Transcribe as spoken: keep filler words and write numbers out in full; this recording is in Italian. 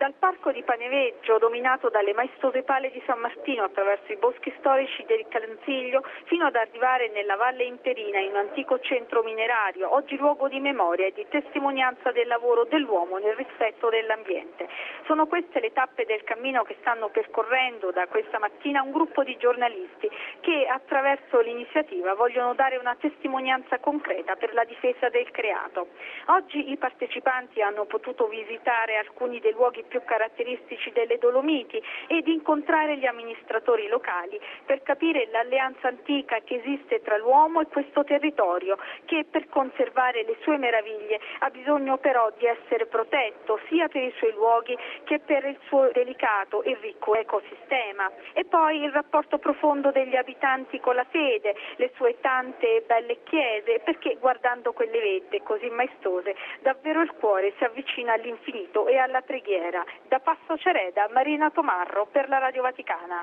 Dal parco di Paneveggio, dominato dalle maestose pale di San Martino attraverso i boschi storici del Canziglio, fino ad arrivare nella Valle Imperina, in un antico centro minerario, oggi luogo di memoria e di testimonianza del lavoro dell'uomo nel rispetto dell'ambiente. Sono queste le tappe del cammino che stanno percorrendo da questa mattina un gruppo di giornalisti che attraverso l'iniziativa vogliono dare una testimonianza concreta per la difesa del creato. Oggi i partecipanti hanno potuto visitare alcuni dei luoghi più caratteristici delle Dolomiti ed incontrare gli amministratori locali per capire l'alleanza antica che esiste tra l'uomo e questo territorio, che per conservare le sue meraviglie ha bisogno però di essere protetto sia per i suoi luoghi che per il suo delicato e ricco ecosistema. E poi il rapporto profondo degli abitanti con la fede, le sue tante belle chiese, perché guardando quelle vette così maestose davvero il cuore si avvicina all'infinito e alla preghiera. Da Passo Cereda, Marina Tomarro per la Radio Vaticana.